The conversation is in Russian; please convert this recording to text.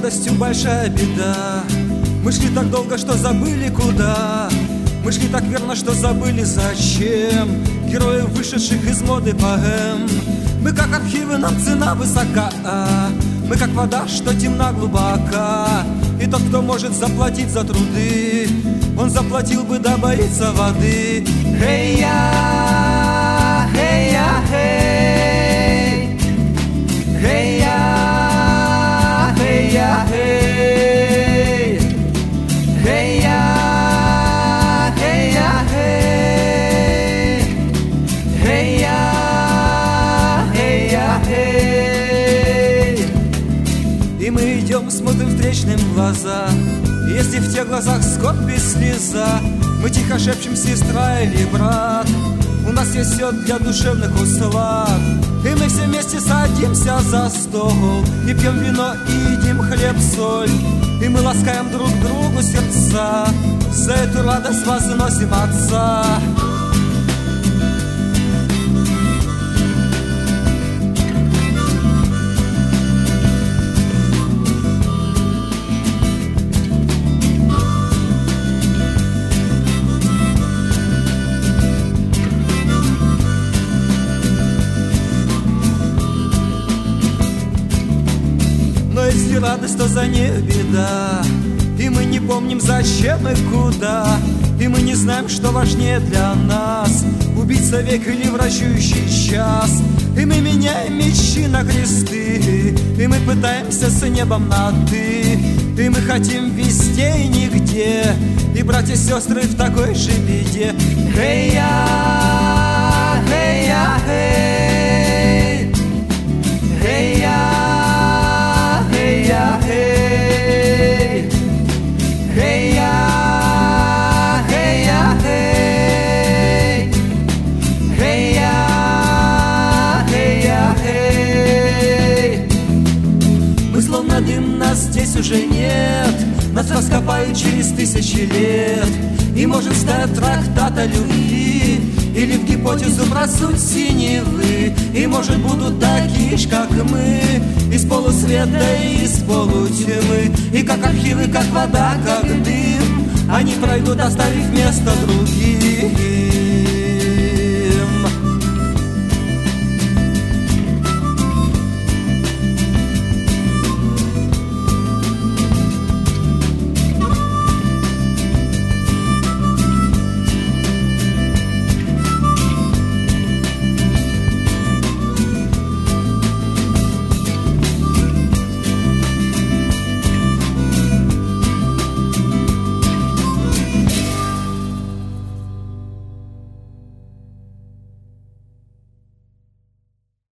радостью большая беда. Мы шли так долго, что забыли куда. Мы шли так верно, что забыли зачем. Героев, вышедших из моды поэм. Мы как архивы, нам цена высока. Мы как вода, что темна глубока. И тот, кто может заплатить за труды, он заплатил бы, да боится воды. Хей-я, хей-я, хей. Хей-я, хей-я, хей. Хей-я, хей-я, хей. Хей-я, хей-я, хей. И мы идем, смотрим встречным в глаза. И если в тех глазах скорбь и слеза, мы тихо шепчем: сестра или брат, у нас есть все для душевных услад. И мы все вместе садимся за стол и пьем вино, и едим хлеб-соль. И мы ласкаем друг другу сердца, за эту радость возносим Отца. Если радость, то за ней беда. И мы не помним, зачем и куда. И мы не знаем, что важнее для нас: убийца век или врачующий час. И мы меняем мечи на кресты. И мы пытаемся с небом на «ты». И мы хотим везде и нигде. И братья и сестры в такой же беде. Хей-я, хей-я, хей. Хей-я, хей-я, хей. Хей-я, хей-я, хей. Хей-я, хей-я, хей. Мы словно дым, нас здесь уже нет. Нас раскопают через 1000 лет. И может стать трактат о любви, или в гипотезу про суть синевы. И может будут такие ж, как мы, из полусвета и из полутьмы. И как архивы, как вода, как дым, они пройдут, оставив место другим.